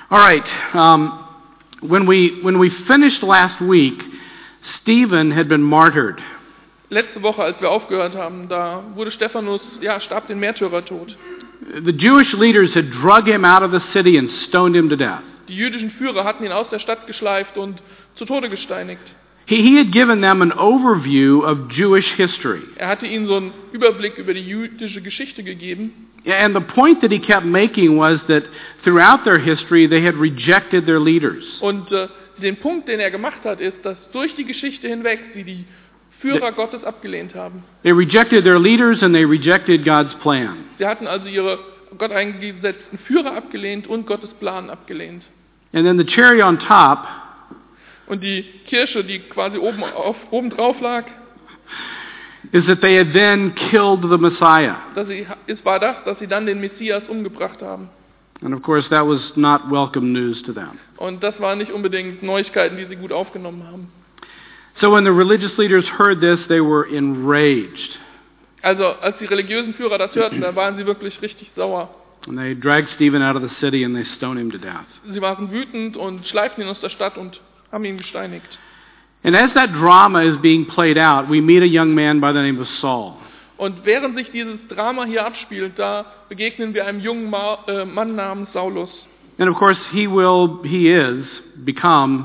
All right. When we finished last week, Stephen had been martyred. Letzte Woche, als wir aufgehört haben, da wurde Stephanus, starb den Märtyrertod. The Jewish leaders had drug him out of the city and stoned him to death. Die jüdischen Führer hatten ihn aus der Stadt geschleift und zu Tode gesteinigt. He had given them an overview of Jewish history. Er hatte ihnen so einen Überblick über die jüdische Geschichte gegeben. And the point that he kept making was that throughout their history they had rejected their leaders. Und den Punkt, den er gemacht hat, ist, dass durch die Geschichte hinweg sie die Führer Gottes abgelehnt haben. They rejected their leaders and they rejected God's plan. Sie hatten also ihre Gott eingesetzten Führer abgelehnt und Gottes Plan abgelehnt. And then the cherry on top Und die Kirsche, die quasi oben drauf lag, is that they had then killed the Messiah. war das, dass sie dann den Messias umgebracht haben. And of course that was not welcome news to them. Und das waren nicht unbedingt Neuigkeiten, die sie gut aufgenommen haben. So when the religious leaders heard this, they were enraged. Also als die religiösen Führer das hörten, da waren sie wirklich richtig sauer. And they dragged Stephen out of the city and they stoned him to death. Sie waren wütend und schleiften ihn aus der Stadt und haben ihn gesteinigt. And as that drama is being played out, we meet a young man by the name of Saul. Und während sich dieses Drama hier abspielt, da begegnen wir einem jungen Mann namens Saulus. And of course he is become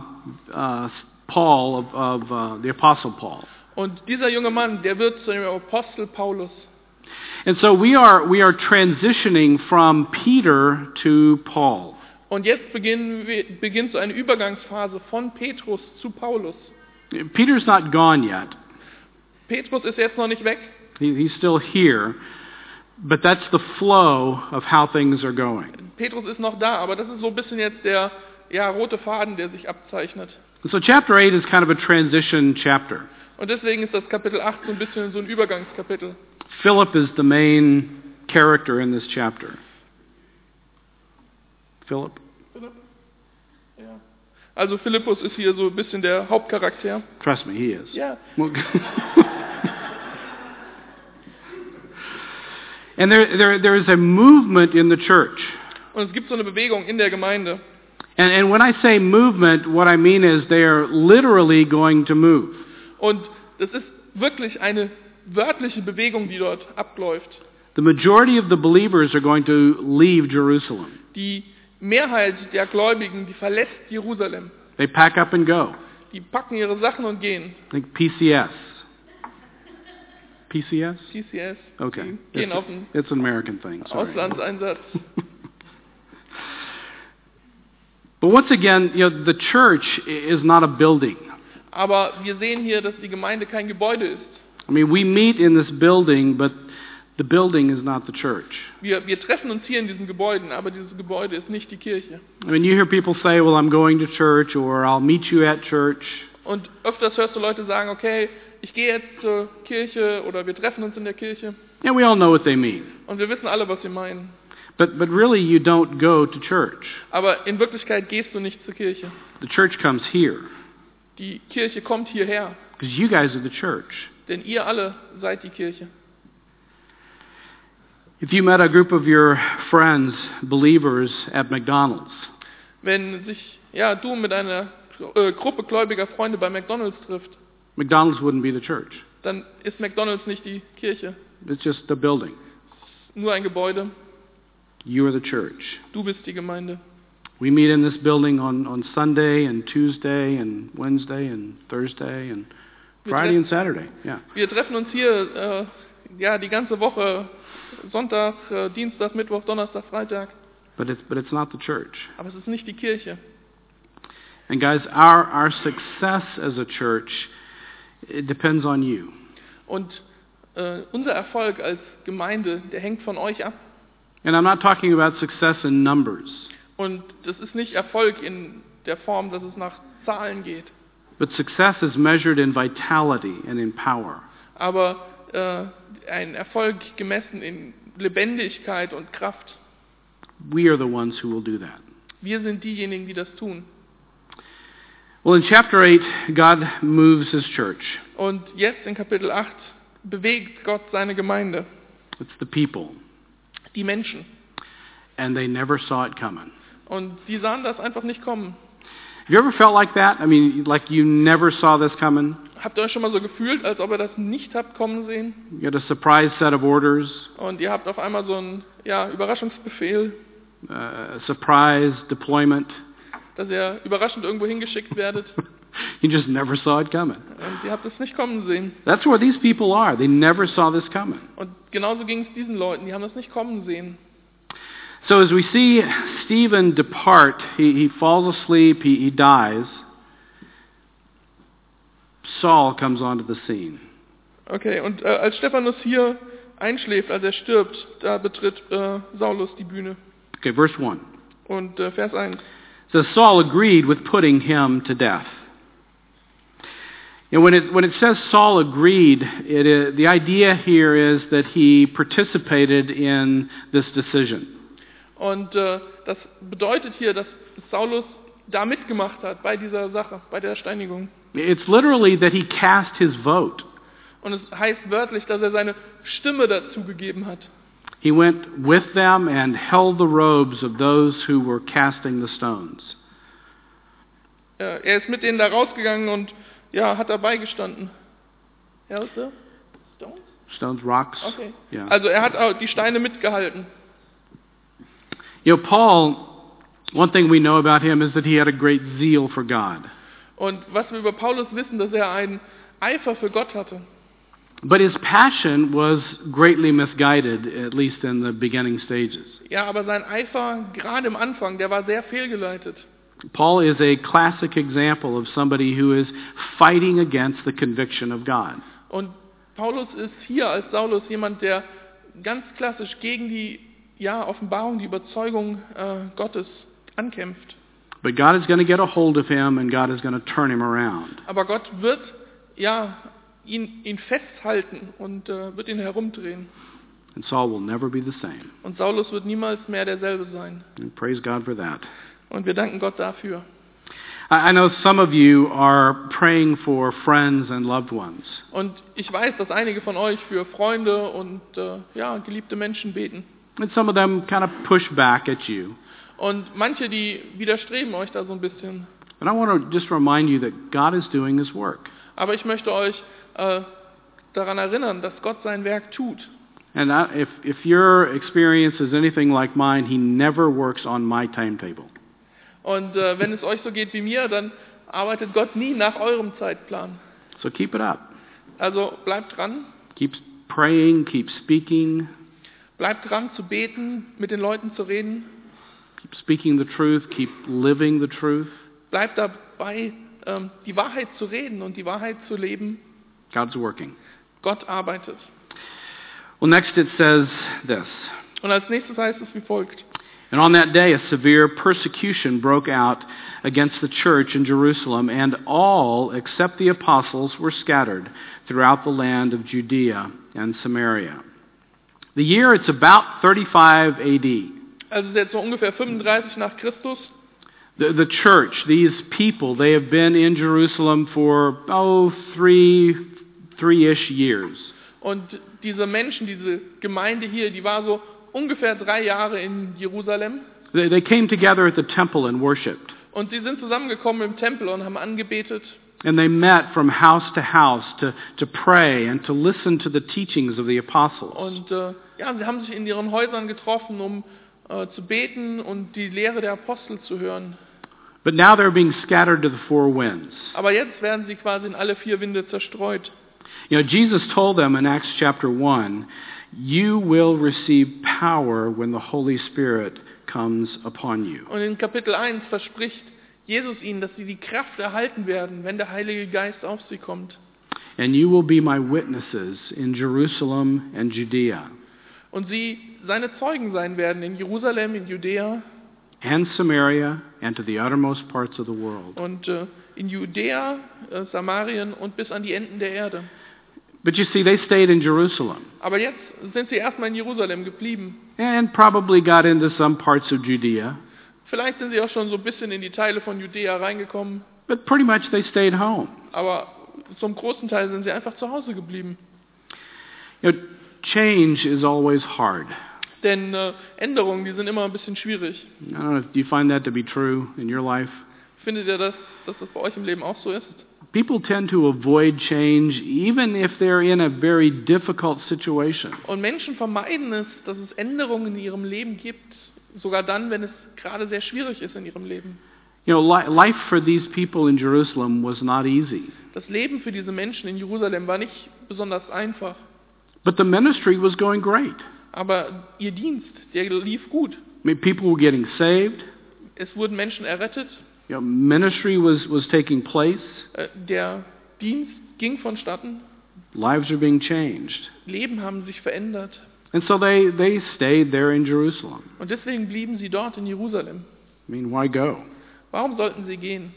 Paul of the Apostle Paul. Und dieser junge Mann, der wird zu dem Apostel Paulus. And so we are transitioning from Peter to Paul. Und jetzt beginnt so eine Übergangsphase von Petrus zu Paulus. Peter's not gone yet. Petrus ist jetzt noch nicht weg. He's still here, but that's the flow of how things are going. Petrus ist noch da, aber das ist so ein bisschen jetzt der rote Faden, der sich abzeichnet. And so chapter 8 is kind of a transition chapter. Und deswegen ist das Kapitel 8 so ein bisschen so ein Übergangskapitel. Philip is the main character in this chapter. Philip? Ja. Also Philippus ist hier so ein bisschen der Hauptcharakter. Trust me, he is. Ja. And there is a movement in the church. Und es gibt so eine Bewegung in der Gemeinde. And when I say movement, what I mean is they are literally going to move. Und das ist wirklich eine wörtliche Bewegung, die dort abläuft. The majority of the believers are going to leave Jerusalem. Die Mehrheit der Gläubigen, die verlässt Jerusalem. They pack up and go. Die packen ihre Sachen und gehen. Like PCS. PCS? PCS. Okay. Die gehen auf einen It's an American thing. Sorry. Auslandseinsatz. But once again, the church is not a building. Aber wir sehen hier, dass die Gemeinde kein Gebäude ist. I mean, we meet in this building, but the building is not the church. Wir treffen uns hier in diesen Gebäuden, aber dieses Gebäude ist nicht die Kirche. I mean, you hear people say, well, I'm going to church, or I'll meet you at church. Und öfters hörst du Leute sagen, okay, ich gehe jetzt zur Kirche oder wir treffen uns in der Kirche. And we all know what they mean. Und wir wissen alle, was sie meinen. But really, you don't go to church. Aber in Wirklichkeit gehst du nicht zur Kirche. The church comes here. Die Kirche kommt hierher. Because you guys are the church. Denn ihr alle seid die Kirche. If you met a group of your friends, believers, at McDonald's, wenn sich du mit einer Gruppe gläubiger Freunde bei McDonald's trifft, McDonald's wouldn't be the church. Dann ist McDonald's nicht die Kirche. It's just a building. Nur ein Gebäude. You are the church. Du bist die Gemeinde. We meet in this building on Sunday and Tuesday and Wednesday and Thursday and Friday and Saturday. Yeah. Wir treffen uns hier die ganze Woche, Sonntag, Dienstag, Mittwoch, Donnerstag, Freitag. But it's not the church. Aber es ist nicht die Kirche. And guys, our success as a church, it depends on you. Und unser Erfolg als Gemeinde, der hängt von euch ab. And I'm not talking about success in numbers. Und das ist nicht Erfolg in der Form, dass es nach Zahlen geht. But success is measured in vitality and in power. Aber ein Erfolg gemessen in Lebendigkeit und Kraft. We are the ones who will do that. Wir sind diejenigen, die das tun. Well, in chapter 8, God moves his church. Und jetzt in Kapitel 8 bewegt Gott seine Gemeinde. It's the people. Die Menschen. And they never saw it coming. Und die sahen das einfach nicht kommen. Have you ever felt like that? I mean, like you never saw this coming? Habt ihr euch schon mal so gefühlt, als ob ihr das nicht habt kommen sehen? You get a surprise set of orders, Und ihr habt auf einmal so einen Überraschungsbefehl, a surprise deployment. dass ihr überraschend irgendwo hingeschickt werdet. You just never saw it coming. Und ihr habt es nicht kommen sehen. That's where these people are. They never saw this coming. Und genauso ging es diesen Leuten, die haben das nicht kommen sehen. So as we see Stephen depart, he falls asleep, he dies. Saul comes onto the scene. Okay, und als Stephanus hier einschläft, als er stirbt, da betritt Saulus die Bühne. Okay, verse 1. Und Vers 1. So Saul agreed with putting him to death. And when it says Saul agreed, the idea here is that he participated in this decision. Und das bedeutet hier, dass Saulus da mitgemacht hat bei dieser Sache, bei der Steinigung. It's literally that he cast his vote. Und es heißt wörtlich, dass er seine Stimme dazu gegeben hat. He went with them and held the robes of those who were casting the stones. Er ist mit denen da rausgegangen und hat dabei gestanden. Ja, was ist das? Stones? Stones, rocks. Okay. Yeah. Also er hat auch die Steine mitgehalten. You know, Paul, one thing we know about him is that he had a great zeal for God. Und was wir über Paulus wissen, dass er einen Eifer für Gott hatte. But his passion was greatly misguided, at least in the beginning stages. Ja, aber sein Eifer, gerade im Anfang, der war sehr fehlgeleitet. Paul is a classic example of somebody who is fighting against the conviction of God. Und Paulus ist hier als Saulus jemand, der ganz klassisch gegen die Offenbarung, die Überzeugung Gottes ankämpft. But God is going to get a hold of him and God is going to turn him around. Aber Gott wird ihn festhalten und wird ihn herumdrehen. And Saul will never be the same. Und Saulus wird niemals mehr derselbe sein. And praise God for that. Und wir danken Gott dafür. I know some of you are praying for friends and loved ones. Und ich weiß, dass einige von euch für Freunde und geliebte Menschen beten. And some of them kind of push back at you. Und manche, die widerstreben euch da so ein bisschen. But I want to just remind you that God is doing his work. Aber ich möchte euch daran erinnern, dass Gott sein Werk tut. And if your experience is anything like mine, he never works on my timetable. Und wenn es euch so geht wie mir, dann arbeitet Gott nie nach eurem Zeitplan. So keep it up. Also bleibt dran. Keep praying, keep speaking. Bleibt dran zu beten, mit den Leuten zu reden. Keep speaking the truth, keep living the truth. Bleibt dabei, die Wahrheit zu reden und die Wahrheit zu leben. God's working. Gott arbeitet. Well, next it says this. Und als nächstes heißt es wie folgt. And on that day a severe persecution broke out against the church in Jerusalem, and all except the apostles were scattered throughout the land of Judea and Samaria. The year, it's about 35 AD. Also es ist jetzt so ungefähr 35 nach Christus. The church, these people, they have been in Jerusalem for, three-ish years. Und diese Menschen, diese Gemeinde hier, die war so ungefähr 3 Jahre in Jerusalem. They came together at the temple and worshipped. Und sie sind zusammengekommen im Tempel und haben angebetet. And they met from house to house to pray and to listen to the teachings of the apostles. Und sie haben sich in ihren Häusern getroffen, um zu beten und die Lehre der Apostel zu hören. But now they're being scattered to the four winds. Aber jetzt werden sie quasi in alle 4 Winde zerstreut. You know, Jesus told them in Acts chapter 1, you will receive power when the Holy Spirit comes upon you. Und in Kapitel 1 verspricht Jesus ihnen, dass sie die Kraft erhalten werden, wenn der Heilige Geist auf sie kommt. And you will be my witnesses in Jerusalem and Judea. Und sie seine Zeugen sein werden in Jerusalem, in Judäa and Samaria and to the uttermost parts of the world. Und in Judäa, Samarien und bis an die Enden der Erde. But you see, they stayed in Jerusalem Aber jetzt sind sie erstmal in Jerusalem geblieben. and probably got into some parts of Judea, Vielleicht sind sie auch schon so ein bisschen in die Teile von Judäa reingekommen. but pretty much they stayed home. Aber zum großen Teil sind sie einfach zu Hause geblieben. You know, change is always hard. Denn Änderungen, die sind immer ein bisschen schwierig. I don't know, do you find that to be true in your life? Findet ihr, dass das bei euch im Leben auch so ist? People tend to avoid change even if they're in a very difficult situation. Und Menschen vermeiden es, dass es Änderungen in ihrem Leben gibt, sogar dann, wenn es gerade sehr schwierig ist in ihrem Leben. You know, life for these people in Jerusalem was not easy. Das Leben für diese Menschen in Jerusalem war nicht besonders einfach. But the ministry was going great. Aber ihr Dienst, der lief gut. I mean, people were getting saved. Es wurden Menschen errettet. You know, ministry was taking place. Der Dienst ging vonstatten. Lives are being changed. Leben haben sich verändert. And so they stayed there in Jerusalem. Und deswegen blieben sie dort in Jerusalem. I mean, why go? Warum sollten sie gehen?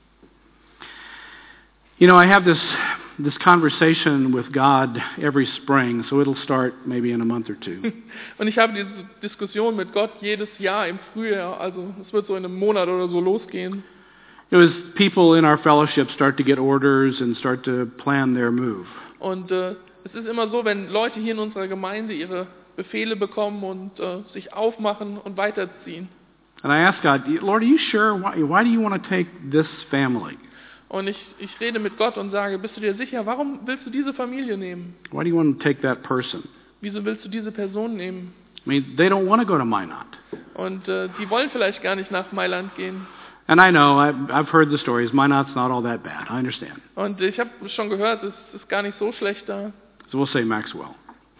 You know, I have this conversation with God every spring, so it'll start maybe in a month or two. Und ich habe diese Diskussion mit Gott jedes Jahr im Frühjahr, also es wird so in einem Monat oder so losgehen. It was people in our fellowship start to get orders and start to plan their move. Und es ist immer so, wenn Leute hier in unserer Gemeinde ihre Befehle bekommen und sich aufmachen und weiterziehen. And I asked God, Lord, are you sure? Why do you want to take this family? Und ich rede mit Gott und sage, bist du dir sicher, warum willst du diese Familie nehmen? Why do you want to take that person? Wieso willst du diese Person nehmen? I mean, they don't want to go to Minot. Und die wollen vielleicht gar nicht nach Mailand gehen. And I know, I've heard the stories. Minot's not all that bad. I understand. Und ich habe schon gehört, es ist gar nicht so schlecht da. So we'll say Maxwell.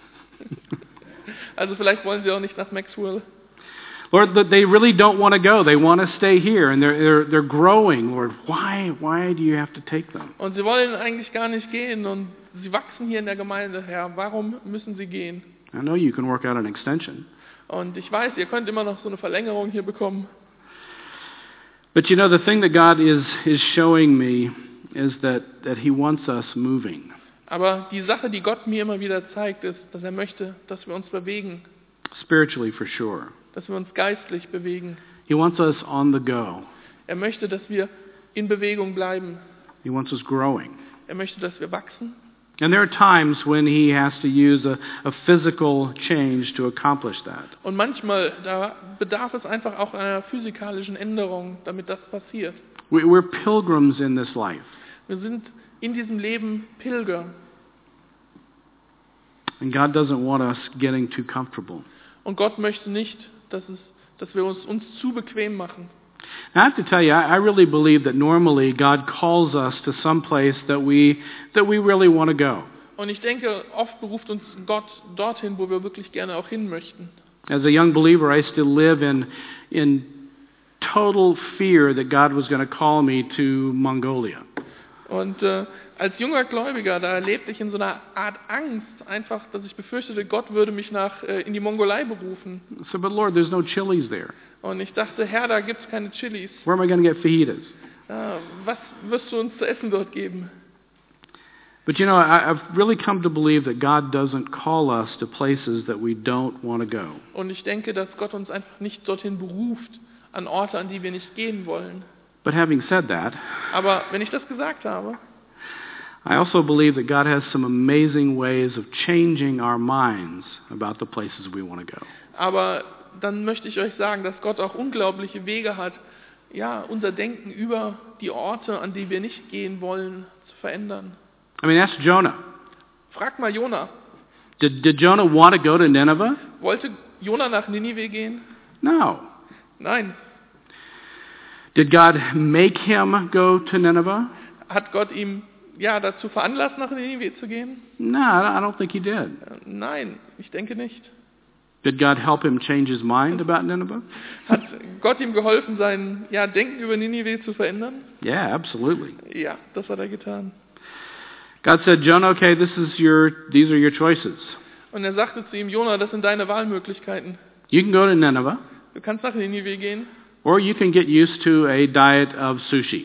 Also vielleicht wollen sie auch nicht nach Maxwell. Lord, they really don't want to go. They want to stay here, and they're growing. Lord, why do you have to take them? Und sie wollen eigentlich gar nicht gehen und sie wachsen hier in der Gemeinde, Herr. Warum müssen sie gehen? I know you can work out an extension. Und ich weiß, ihr könnt immer noch so eine Verlängerung hier bekommen. But you know, the thing that God is showing me is that He wants us moving. Aber die Sache, die Gott mir immer wieder zeigt, ist, dass er möchte, dass wir uns bewegen. Spiritually, for sure. Dass wir uns geistlich bewegen. He wants us on the go. Er möchte, dass wir in Bewegung bleiben. He wants us growing. Er möchte, dass wir wachsen. And there are times when He has to use a physical change to accomplish that. Und manchmal, da bedarf es einfach auch einer physikalischen Änderung, damit das passiert. We're pilgrims in this life. Wir sind in diesem Leben Pilger. And God doesn't want us getting too comfortable. Und Gott möchte nicht, dass wir uns zu bequem machen. Now, I have to tell you, I really believe that normally God calls us to some place that we really want to go. Und ich denke, oft beruft uns Gott dorthin, wo wir wirklich gerne auch hin möchten. As a young believer, I used to live in total fear that God was going to call me to Mongolia. Und als junger Gläubiger, da lebte ich in so einer Art Angst, einfach, dass ich befürchtete, Gott würde mich in die Mongolei berufen. So, but Lord, there's no chilies there. Und ich dachte, Herr, da gibt's keine Chilis. Where am I going to get fajitas? Was wirst du uns zu essen dort geben? But you know, I've really come to believe that God doesn't call us to places that we don't want to go. Und ich denke, dass Gott uns einfach nicht dorthin beruft, an Orte, an die wir nicht gehen wollen. But having said that, Aber wenn ich das gesagt habe, I also believe that God has some amazing ways of changing our minds about the places we want to go. Aber dann möchte ich euch sagen, dass Gott auch unglaubliche Wege hat, ja, unser Denken über die Orte, an die wir nicht gehen wollen, zu verändern. I mean, ask Jonah. Frag mal Jona. Did Jonah want to go to Nineveh? Wollte Jona nach Ninive gehen? No. Nein. Did God make him go to Nineveh? Hat Gott ihm dazu veranlasst, nach Ninive zu gehen? No, I don't think he did. Nein, ich denke nicht. Did God help him change his mind about Nineveh? Hat Gott ihm geholfen, sein Denken über Ninive zu verändern? Yeah, absolutely. Ja, das hat er getan. God said, Jonah, okay, these are your choices. Und er sagte zu ihm, Jona, das sind deine Wahlmöglichkeiten. You can go to Nineveh, Du kannst nach Ninive gehen, or you can get used to a diet of sushi.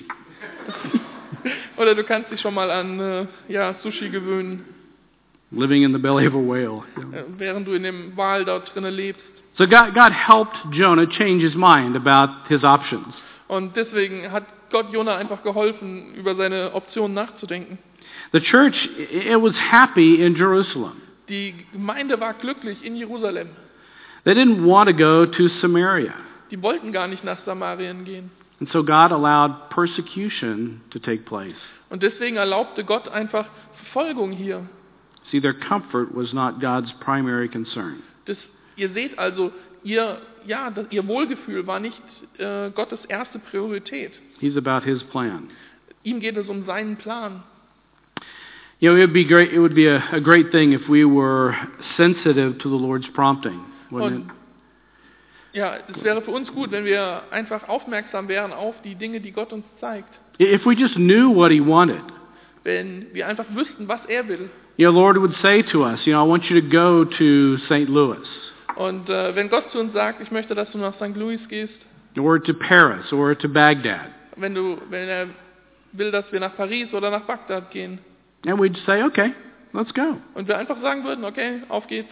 oder du kannst dich schon mal an Sushi gewöhnen, Living in the belly of a whale. während du in dem Wal dort drinnen lebst. So God helped Jonah change his mind about his options. Und deswegen hat Gott Jona einfach geholfen, über seine Optionen nachzudenken. The church, it was happy in Jerusalem. Die Gemeinde war glücklich in Jerusalem. They didn't want to go to Samaria. Die wollten gar nicht nach Samarien gehen. And so God allowed persecution to take place. Und deswegen erlaubte Gott einfach Verfolgung hier. See, their comfort was not God's primary concern. Ihr seht also, ihr Wohlgefühl war nicht Gottes erste Priorität. He's about his plan. Ihm geht es um seinen Plan. You know, it would be a great thing if we were sensitive to the Lord's prompting, wouldn't it? Ja, es wäre für uns gut, wenn wir einfach aufmerksam wären auf die Dinge, die Gott uns zeigt. If we just knew what he wanted. Wenn wir einfach wüssten, was er will. You know, Lord would say to us, I want you to go to St. Louis. Und wenn Gott zu uns sagt, ich möchte, dass du nach St. Louis gehst. Or to Paris, or to Baghdad. Wenn er will, dass wir nach Paris oder nach Bagdad gehen. And we'd say, okay, let's go. Und wir einfach sagen würden, okay, auf geht's.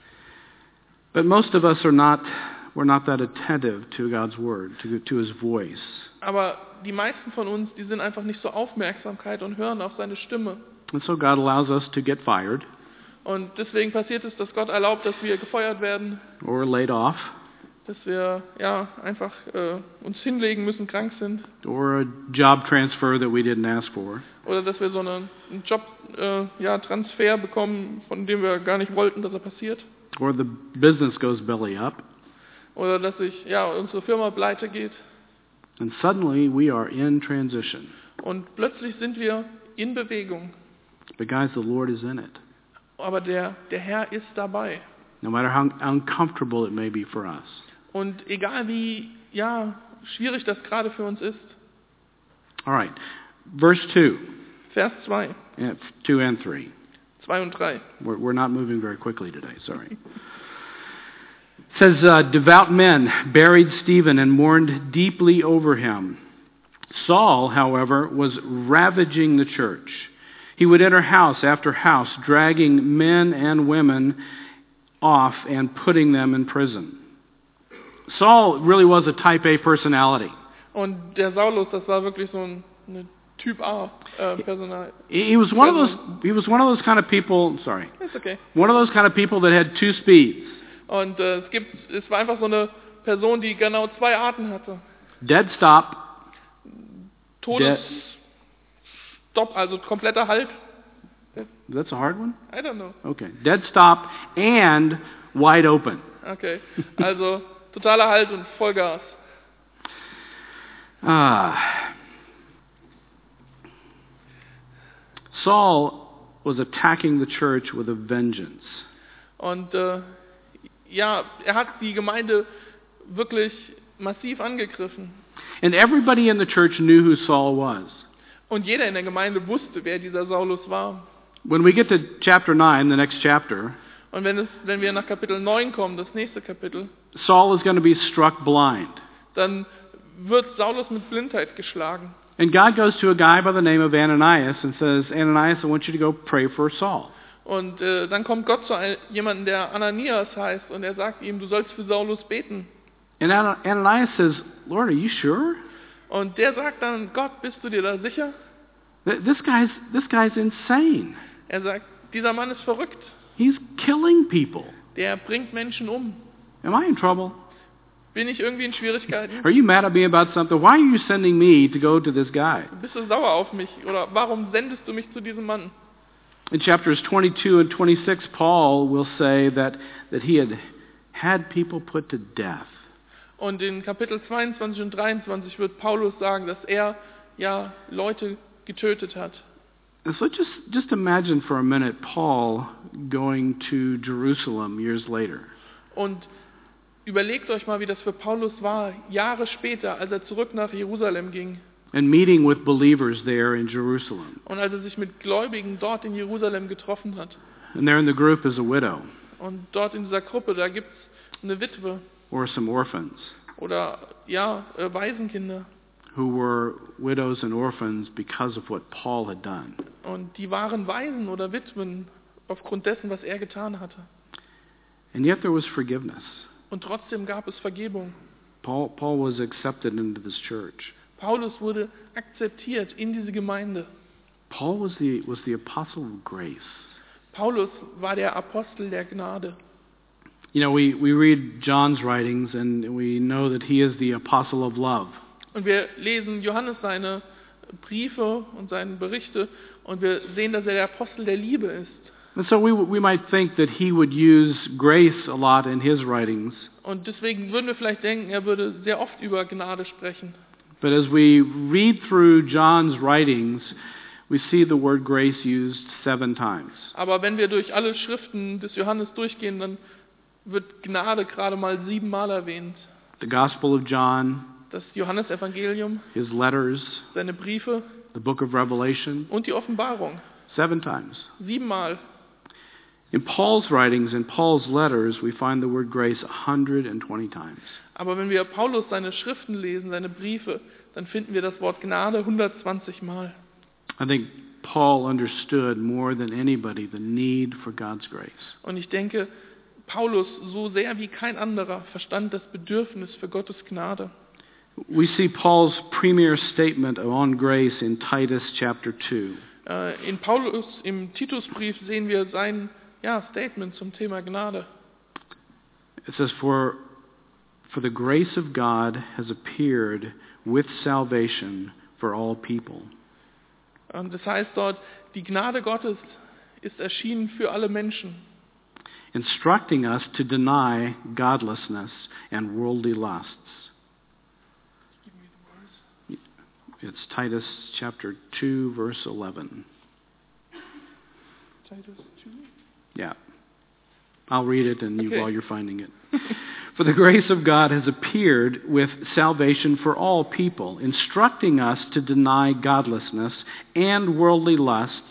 But most of us we're not that attentive to God's word, to his voice. Aber die meisten von uns, die sind einfach nicht so Aufmerksamkeit und hören auf seine Stimme. And so God allows us to get fired. Und deswegen passiert es, dass Gott erlaubt, dass wir gefeuert werden. Or laid off. Dass wir einfach uns hinlegen müssen, krank sind. Or a job transfer that we didn't ask for. Oder dass wir so einen Job Transfer bekommen, von dem wir gar nicht wollten, dass er passiert. Or the business goes belly up. Oder dass unsere Firma pleite geht. And suddenly we are in transition. Und plötzlich sind wir in Bewegung. But guys, the Lord is in it. Aber der Herr ist dabei. No matter how uncomfortable it may be for us. Und egal wie schwierig das gerade für uns ist. All right. Verse 2. Vers 2. 2 and 3. 2 und 3. We're not moving very quickly today, sorry. It says, devout men buried Stephen and mourned deeply over him. Saul, however, was ravaging the church. He would enter house after house, dragging men and women off and putting them in prison. Saul really was a type A personality. Und der Saulus, das war wirklich so eine Typ A Personal. He was one of those kind of people. Sorry. It's okay. One of those kind of people that had two speeds. Und es war einfach so eine Person, die genau zwei Arten hatte. Dead stop. Stopp, also kompletter Halt. That's a hard one? I don't know. Okay. Dead stop and wide open. Okay. Also totaler Halt und Vollgas. Saul was attacking the church with a vengeance. Und er hat die Gemeinde wirklich massiv angegriffen. And everybody in the church knew who Saul was. Und jeder in der Gemeinde wusste, wer dieser Saulus war. When we get to chapter 9, the next chapter, und wenn wir nach Kapitel 9 kommen, das nächste Kapitel, Saul is going to be struck blind. Dann wird Saulus mit Blindheit geschlagen. And God goes to a guy by the name of Ananias and says, Ananias, I want you to go pray for Saul. Und dann kommt Gott zu jemandem, der Ananias heißt, und er sagt ihm, du sollst für Saulus beten. And Ananias says, Lord, are you sure? Und der sagt dann, Gott, bist du dir da sicher? This guy's insane. Er sagt, dieser Mann ist verrückt. He's killing people. Der bringt Menschen um. Am I in trouble? Bin ich irgendwie in Schwierigkeiten? Are you mad at me about something? Why are you sending me to go to this guy? Bist du sauer auf mich? Oder warum sendest du mich zu diesem Mann? In chapters 22 and 26, Paul will say that he had people put to death. Und in Kapitel 22 und 23 wird Paulus sagen, dass er Leute getötet hat. And so just imagine for a minute Paul going to Jerusalem years later. Und überlegt euch mal, wie das für Paulus war, Jahre später, als er zurück nach Jerusalem ging. And meeting with believers there in Jerusalem. Und als er sich mit Gläubigen dort in Jerusalem getroffen hat. And there in the group is a widow. Und dort in dieser Gruppe, da gibt's eine Witwe. Or some orphans. Oder Waisenkinder. Who were widows and orphans because of what Paul had done. Und die waren Waisen oder Witwen aufgrund dessen, was er getan hatte. And yet there was forgiveness. Und trotzdem gab es Vergebung. Paul was accepted into this church. Paulus wurde akzeptiert in diese Gemeinde. Paul was the apostle of grace. Paulus war der Apostel der Gnade. You know, we read John's writings and we know that he is the apostle of love. Und wir lesen Johannes seine Briefe und seine Berichte und wir sehen, dass er der Apostel der Liebe ist. And so we might think that he would use grace a lot in his writings. Und deswegen würden wir vielleicht denken, er würde sehr oft über Gnade sprechen. But as we read through John's writings, we see the word grace used 7 times. Aber wenn wir durch alle Schriften des Johannes durchgehen, dann wird Gnade gerade mal 7 Mal erwähnt. The Gospel of John, Das Johannesevangelium, his letters, seine Briefe the book of Revelation, und die Offenbarung. 7 times. 7 Mal. In Paul's writings, in Paul's letters, we find the word grace 120 times. Aber wenn wir Paulus seine Schriften lesen, seine Briefe, dann finden wir das Wort Gnade 120 Mal. I think Paul understood more than anybody the need for God's grace. Und ich denke, Paulus so sehr wie kein anderer verstand das Bedürfnis für Gottes Gnade. We see Paul's premier statement on grace in Titus chapter 2. In Paulus, im Titusbrief sehen wir sein Statement zum Thema Gnade. It says, For the grace of God has appeared with salvation for all people. Das heißt dort, die Gnade Gottes ist erschienen für alle Menschen. Instructing us to deny godlessness and worldly lusts. It's Titus chapter 2, verse 11. Titus 2? Yeah. I'll read it and Okay. while you're finding it. For the grace of God has appeared with salvation for all people, instructing us to deny godlessness and worldly lusts,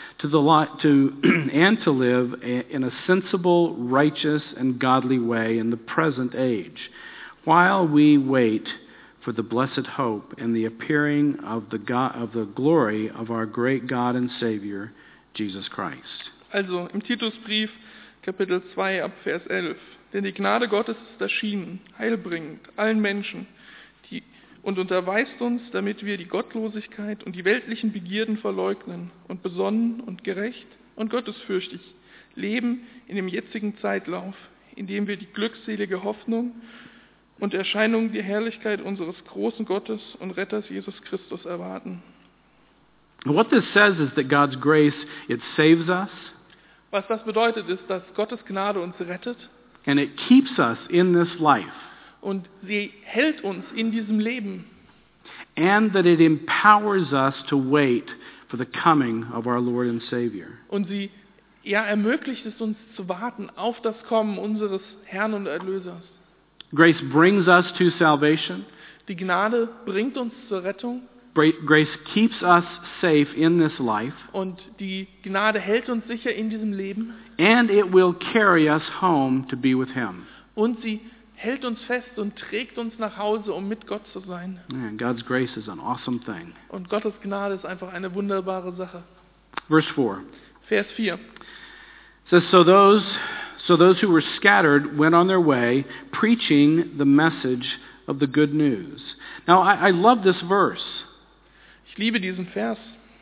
and to live in a sensible, righteous, and godly way in the present age, while we wait for the blessed hope and the appearing of the glory of our great God and Savior, Jesus Christ. Also im Titusbrief, Kapitel 2, ab Vers 11. Denn die Gnade Gottes ist erschienen, heilbringend, allen Menschen, und unterweist uns, damit wir die Gottlosigkeit und die weltlichen Begierden verleugnen und besonnen und gerecht und gottesfürchtig leben in dem jetzigen Zeitlauf, in dem wir die glückselige Hoffnung und Erscheinung der Herrlichkeit unseres großen Gottes und Retters Jesus Christus erwarten. And what this says is that God's grace, it saves us, Was das bedeutet, ist, dass Gottes Gnade uns rettet and it keeps us in this life, und sie hält uns in diesem Leben. and that it empowers us to wait for the coming of our Lord and Savior. Und sie ermöglicht es uns zu warten auf das Kommen unseres Herrn und Erlösers. Grace brings us to salvation. Die Gnade bringt uns zur Rettung Grace keeps us safe in this life, und die Gnade hält uns sicher in diesem Leben and it will carry us home to be with Him. und sie hält uns fest und trägt uns nach Hause, um mit Gott zu sein. Man, God's grace is an awesome thing. Und Gottes Gnade ist einfach eine wunderbare Sache. Verse 4 Vers 4. says, So those who were scattered went on their way, preaching the message of the good news. Now, I love this verse. Ich liebe diesen Vers.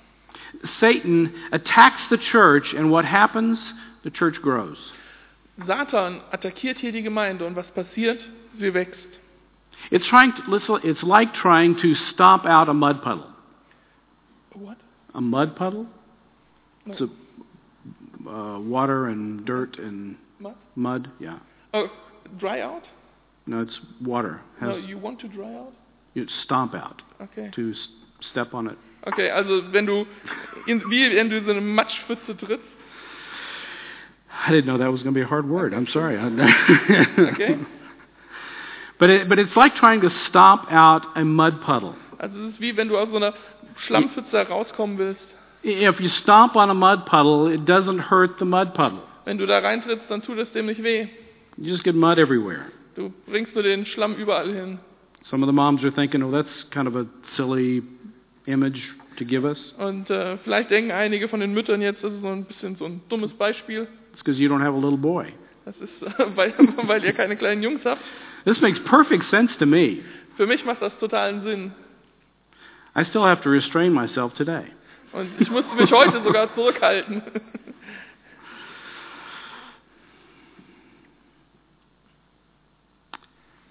Satan attacks the church, and what happens? The church grows. Satan attackiert hier die Gemeinde und was passiert? Sie wächst. It's like trying to stomp out a mud puddle. What? A mud puddle? No. It's water and dirt and Mud? mud. Yeah. Oh, dry out? No, it's water. No, you want to dry out? You stomp out. Okay. To step on it. Okay, also wenn du wie wenn du so eine Matschpfütze trittst. I didn't know that was going to be a hard word. I'm sorry. Okay. But it's like trying to stomp out a mud puddle. Also es ist wie wenn du aus so einer Schlammpfütze rauskommen willst. If you stomp on a mud puddle, it doesn't hurt the mud puddle. Wenn du da reintrittst, dann tut es dem nicht weh. You just get mud everywhere. Du bringst nur den Schlamm überall hin. Some of the moms are thinking, oh, that's kind of a silly image to give us. Und vielleicht denken einige von den Müttern jetzt, das ist so ein bisschen so ein dummes Beispiel. It's because you don't have a little boy. Das ist, weil ihr keine kleinen Jungs habt. This makes perfect sense to me. Für mich macht das totalen Sinn. I still have to restrain myself today. Und ich musste mich heute sogar zurückhalten.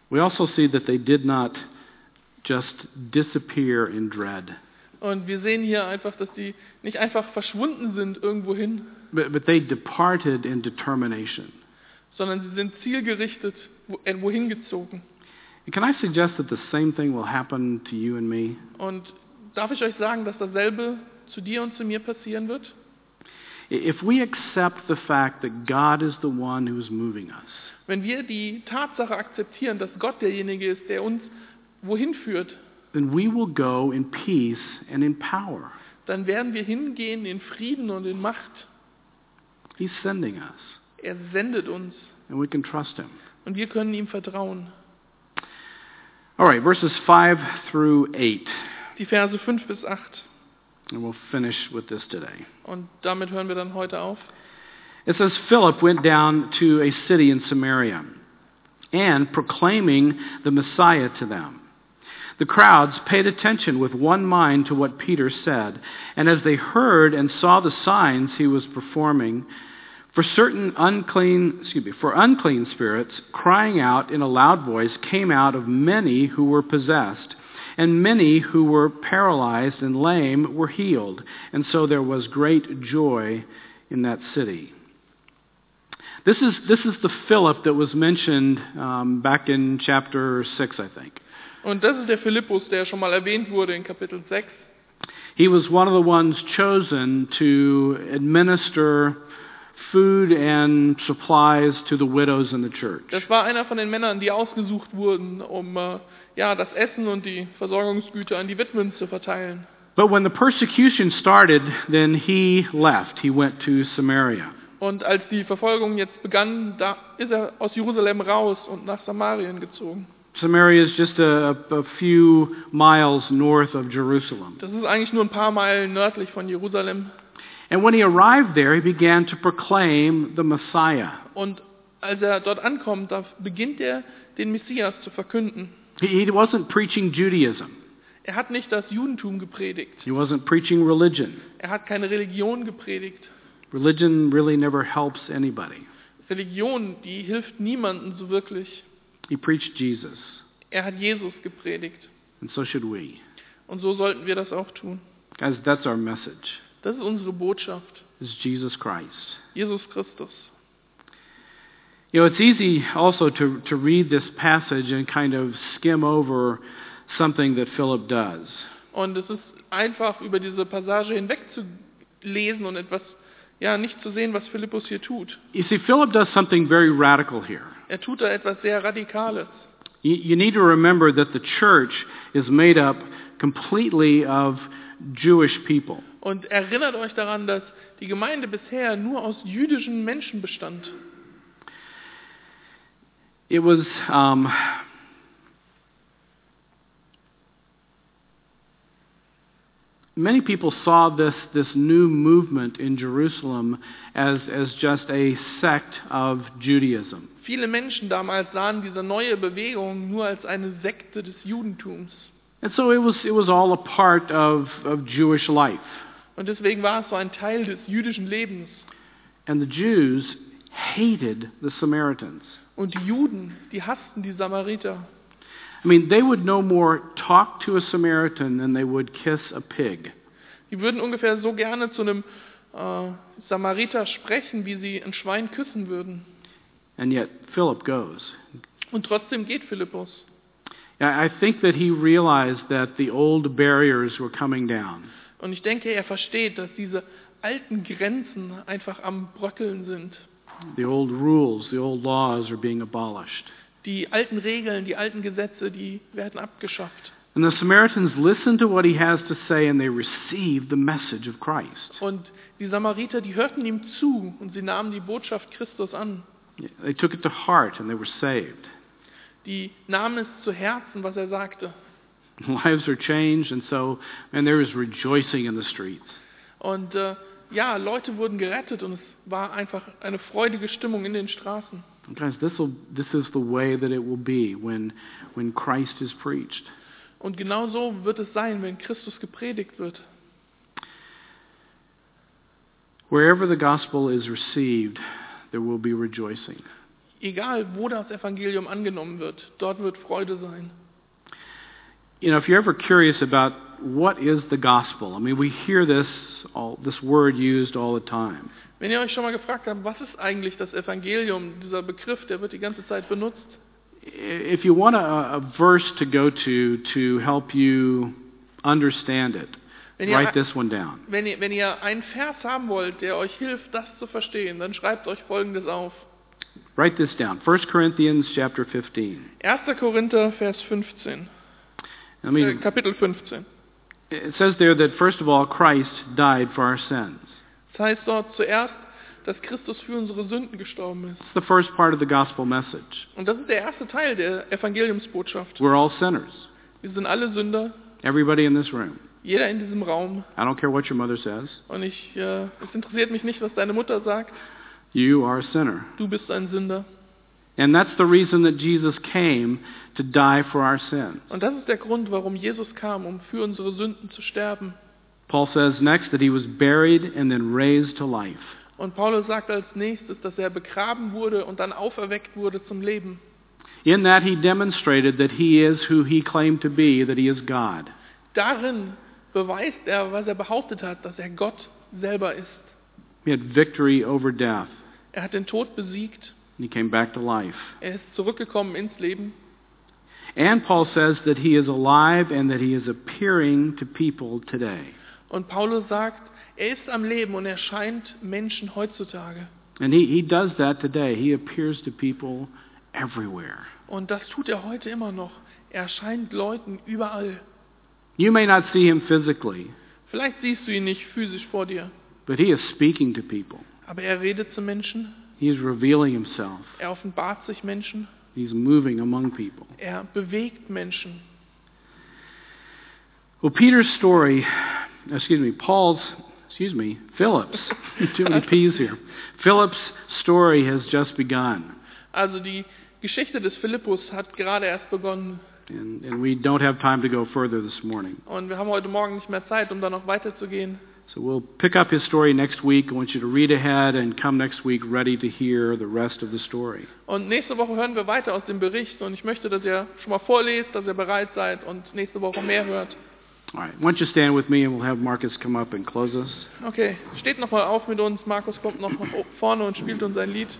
We also see that they did not just disappear in dread, Und wir sehen hier einfach, dass die nicht einfach verschwunden sind irgendwohin, but they departed in determination. sondern sie sind zielgerichtet wohin gezogen. And can I suggest that the same thing will happen to you and me? Und darf ich euch sagen, dass dasselbe zu dir und zu mir passieren wird? If we accept the fact that God is the one who is moving us, Wenn wir die Tatsache akzeptieren, dass Gott derjenige ist, der uns wohin führt, then we will go in peace and in power. dann werden wir hingehen in Frieden und in Macht. He's sending us, Er sendet uns and we can trust him. und wir können ihm vertrauen. All right, verses 5 through 8, Die Verse 5 bis 8. and we'll finish with this today. Und damit hören wir dann heute auf. It says, Philip went down to a city in Samaria, and proclaiming the Messiah to them. The crowds paid attention with one mind to what Peter said, and as they heard and saw the signs he was performing, for unclean spirits, crying out in a loud voice, came out of many who were possessed, and many who were paralyzed and lame were healed, and so there was great joy in that city. This is the Philip that was mentioned back in chapter 6, I think. Und das ist der Philippus, der schon mal erwähnt wurde in Kapitel 6. He was one of the ones chosen to administer food and supplies to the widows in the church. Das war einer von den Männern, die ausgesucht wurden, um das Essen und die Versorgungsgüter an die Witwen zu verteilen. But when the persecution started, then he left. He went to Samaria. Und als die Verfolgung jetzt begann, da ist er aus Jerusalem raus und nach Samarien gezogen. Samaria is just a few miles north of Jerusalem. Das ist eigentlich nur ein paar Meilen nördlich von Jerusalem. And when he arrived there, he began to proclaim the Messiah. Und als er dort ankommt, da beginnt er, den Messias zu verkünden. He wasn't preaching Judaism. Er hat nicht das Judentum gepredigt. He wasn't preaching religion. Er hat keine Religion gepredigt. Religion really never helps anybody. Religion, die hilft niemandem so wirklich. He preached Jesus, Er hat Jesus gepredigt. and so should we. Und so sollten wir das auch tun. Guys, that's our message. Das ist unsere Botschaft. Is Jesus Christ. Jesus Christus. You know, it's easy also to read this passage and kind of skim over something that Philip does. Und es ist einfach, über diese Passage hinwegzulesen und etwas, nicht zu sehen, was Philippus hier tut. You see, Philip does something very radical here. Er tut da etwas sehr Radikales. You need to remember that the church is made up completely of Jewish people. Und erinnert euch daran, dass die Gemeinde bisher nur aus jüdischen Menschen bestand. It was many people saw this new movement in Jerusalem as just a sect of Judaism. Viele Menschen damals sahen diese neue Bewegung nur als eine Sekte des Judentums. And so it was all a part of Jewish life. Und deswegen war es so ein Teil des jüdischen Lebens. And the Jews hated the Samaritans. Und die Juden, die hassten die Samariter. I mean, they would no more talk to a Samaritan than they would kiss a pig. Die würden ungefähr so gerne zu einem Samariter sprechen, wie sie ein Schwein küssen würden. And yet Philip goes. Und trotzdem geht Philippus. I think that he realized that the old barriers were coming down. Und ich denke, er versteht, dass diese alten Grenzen einfach am Bröckeln sind. The old rules, the old laws are being abolished. Die alten Regeln, die alten Gesetze, die werden abgeschafft. And the Samaritans listened to what he has to say and they received the message of Christ. Und die Samariter, die hörten ihm zu und sie nahmen die Botschaft Christus an. They took it to heart and they were saved. Die nahmen es zu Herzen, was er sagte. Lives are changed and there is rejoicing in the streets. Und Leute wurden gerettet und es war einfach eine freudige Stimmung in den Straßen. Guys, this is the way that it will be when Christ is preached. Und genau so wird es sein, wenn Christus gepredigt wird. Wherever the gospel is received, there will be rejoicing. egal wo das Evangelium angenommen wird, dort wird Freude sein. You know, if you're ever curious about what is the gospel, I mean, we hear this word used all the time. Wenn ihr euch schon mal gefragt habt, was ist eigentlich das Evangelium, dieser Begriff, der wird die ganze Zeit benutzt. If you want a verse to go to help you understand it, write this one down. Wenn ihr einen Vers haben wollt, der euch hilft, das zu verstehen, dann schreibt euch Folgendes auf. Write this down. 1 Corinthians chapter 15. 1. Korinther, Vers 15. Kapitel 15. It says there that first of all Christ died for our sins. Das heißt dort zuerst, dass Christus für unsere Sünden gestorben ist. It's the first part of the gospel message. Und das ist der erste Teil der Evangeliumsbotschaft. We're all sinners. Wir sind alle Sünder. Everybody in this room. Jeder in diesem Raum. I don't care what your mother says. Und es interessiert mich nicht, was deine Mutter sagt. You are a sinner. Du bist ein Sünder. And that's the reason that Jesus came, to die for our sins. Und das ist der Grund, warum Jesus kam, um für unsere Sünden zu sterben. Paul says next that he was buried and then raised to life. Und Paulus sagt als nächstes, dass er begraben wurde und dann auferweckt wurde zum Leben. In that he demonstrated that he is who he claimed to be, that he is God. Darin beweist er, was er behauptet hat, dass er Gott selber ist. He had victory over death. Er hat den Tod besiegt. And he came back to life. Er ist zurückgekommen ins Leben. And Paul says that he is alive and that he is appearing to people today. Und Paulus sagt, er ist am Leben und erscheint Menschen heutzutage. And he does that today. He appears to people everywhere. Und das tut er heute immer noch. Er erscheint Leuten überall. You may not see him physically, Vielleicht siehst du ihn nicht physisch vor dir, but he is speaking to people. aber er redet zu Menschen. He is revealing himself. Er offenbart sich Menschen. He's moving among people. Er bewegt Menschen. Well, Philip's, too many P's here. Philip's story has just begun. Also die Geschichte des Philippus hat gerade erst begonnen. And we don't have time to go further this morning. Und wir haben heute Morgen nicht mehr Zeit, um da noch weiterzugehen. So we'll pick up his story next week. I want you to read ahead and come next week ready to hear the rest of the story. Und nächste Woche hören wir weiter aus dem Bericht. Und ich möchte, dass ihr schon mal vorlest, dass ihr bereit seid und nächste Woche mehr hört. All right. Why don't you stand with me and we'll have Marcus come up and close us. Okay, steht noch mal auf mit uns. Markus kommt noch nach vorne und spielt uns ein Lied.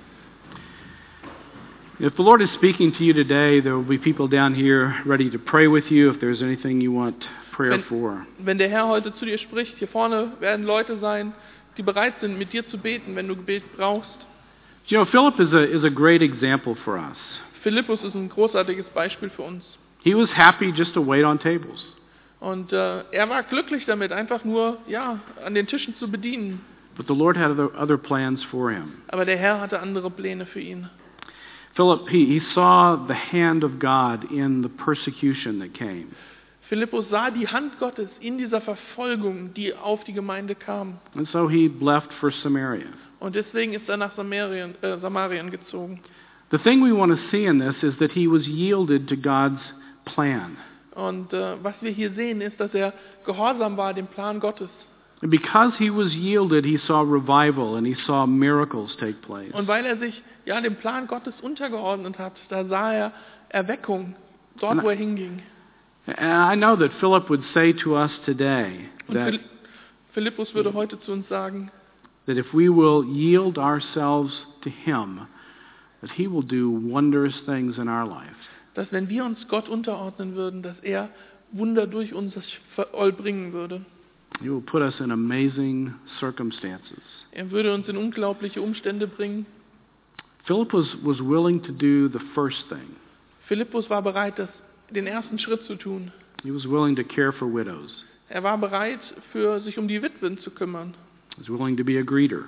If the Lord is speaking to you today, there will be people down here ready to pray with you if there's anything you want prayer for. Wenn der Herr heute zu dir spricht, hier vorne werden Leute sein, die bereit sind, mit dir zu beten, wenn du Gebet brauchst. You know, Philip is a great example for us. Philippus ist ein großartiges Beispiel für uns. He was happy just to wait on tables. Und er war glücklich damit, einfach nur an den Tischen zu bedienen. But the Lord had other plans for him. Aber der Herr hatte andere Pläne für ihn. Philip, he saw the hand of God in the persecution that came. Philippus sah die Hand Gottes in dieser Verfolgung, die auf die Gemeinde kam. And so he left for Samaria. Und deswegen ist er nach Samarien gezogen. The thing we want to see in this is that he was yielded to God's plan. Und was wir hier sehen, ist, dass er gehorsam war dem Plan Gottes. And because he was yielded, he saw revival and he saw miracles take place. Und weil er sich dem Plan Gottes untergeordnet hat, da sah er Erweckung dort, wo er hinging. And I know that Philip would say to us today that Philippus würde heute zu uns sagen, that if we will yield ourselves to him, that he will do wondrous things in our life. Dass wenn wir uns Gott unterordnen würden, dass er Wunder durch uns vollbringen würde. He will put us in amazing circumstances. Er würde uns in unglaubliche Umstände bringen. Philip was willing to do the first thing. Philippus war bereit, den ersten Schritt zu tun. He was willing to care for widows. Er war bereit, sich um die Witwen zu kümmern. He was willing to be a greeter.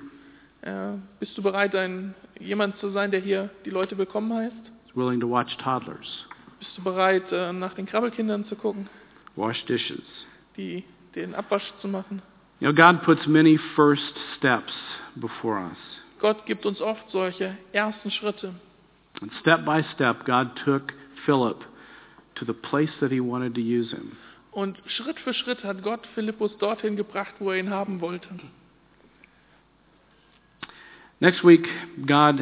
Bist du bereit, jemand zu sein, der hier die Leute willkommen heißt? He was willing to watch toddlers. Bist du bereit, nach den Krabbelkindern zu gucken? Wash dishes. Den Abwasch zu machen? You know, God puts many first steps before us. Gott gibt uns oft solche ersten Schritte. And step by step, God took Philip to the place that he wanted to use him. Und Schritt für Schritt hat Gott Philippus dorthin gebracht, wo er ihn haben wollte. Next week, God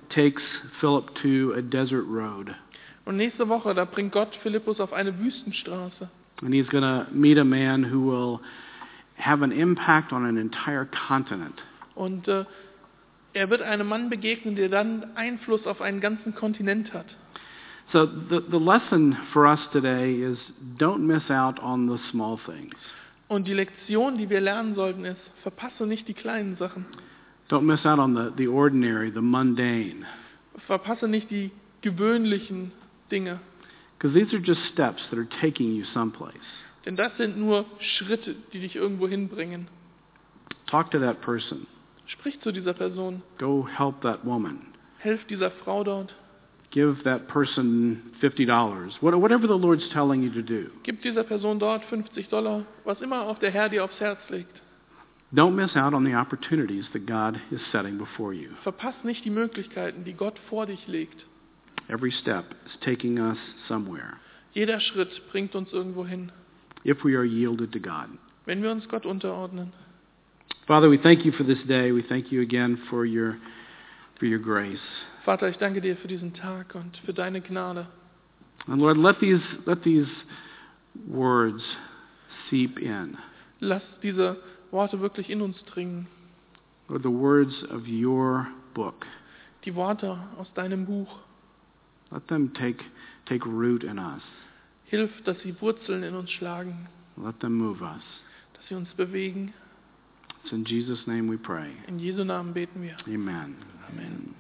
takes Philip to a desert road. Und nächste Woche, da bringt Gott Philippus auf eine Wüstenstraße. And he's going to meet a man who will have an impact on an entire continent. Und er wird einem Mann begegnen, der dann Einfluss auf einen ganzen Kontinent hat. So the lesson for us today is don't miss out on the small things. Und die Lektion, die wir lernen sollten, ist, verpasse nicht die kleinen Sachen. Don't miss out on the ordinary, the mundane. Verpasse nicht die gewöhnlichen Dinge. Because these are just steps that are taking you someplace. Denn das sind nur Schritte, die dich irgendwo hinbringen. Talk to that person. Sprich zu dieser Person. Go help that woman. Helf dieser Frau dort. Give that person $50. Whatever the Lord's telling you to do. Gib dieser Person dort $50, was immer auch der Herr dir aufs Herz legt. Don't miss out on the opportunities that God is setting before you. Verpass nicht die Möglichkeiten, die Gott vor dich legt. Every step is taking us somewhere. Jeder Schritt bringt uns irgendwo hin, If we are yielded to God. wenn wir uns Gott unterordnen. Father, we thank you for this day. We thank you again for your grace. Vater, ich danke dir für diesen Tag und für deine Gnade. And Lord, let these words seep in. Lass diese Worte wirklich in uns dringen. Lord, the words of your book. Die Worte aus deinem Buch. Let them take root in us. Hilf, dass sie Wurzeln in uns schlagen, Let them move us. dass sie uns bewegen. It's in Jesus' name we pray. In Jesu Namen beten wir. Amen. Amen.